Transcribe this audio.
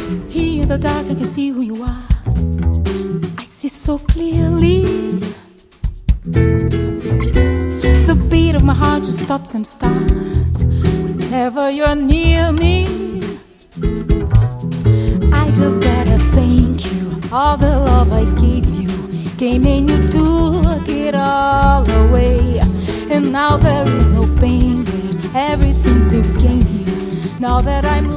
Here in the dark I can see who you are. I see so clearly. The beat of my heart just stops and starts whenever you're near me. I just gotta thank you. All the love I gave you came and you took it all away. And now there is no pain, there's everything to gain here. Now that I'm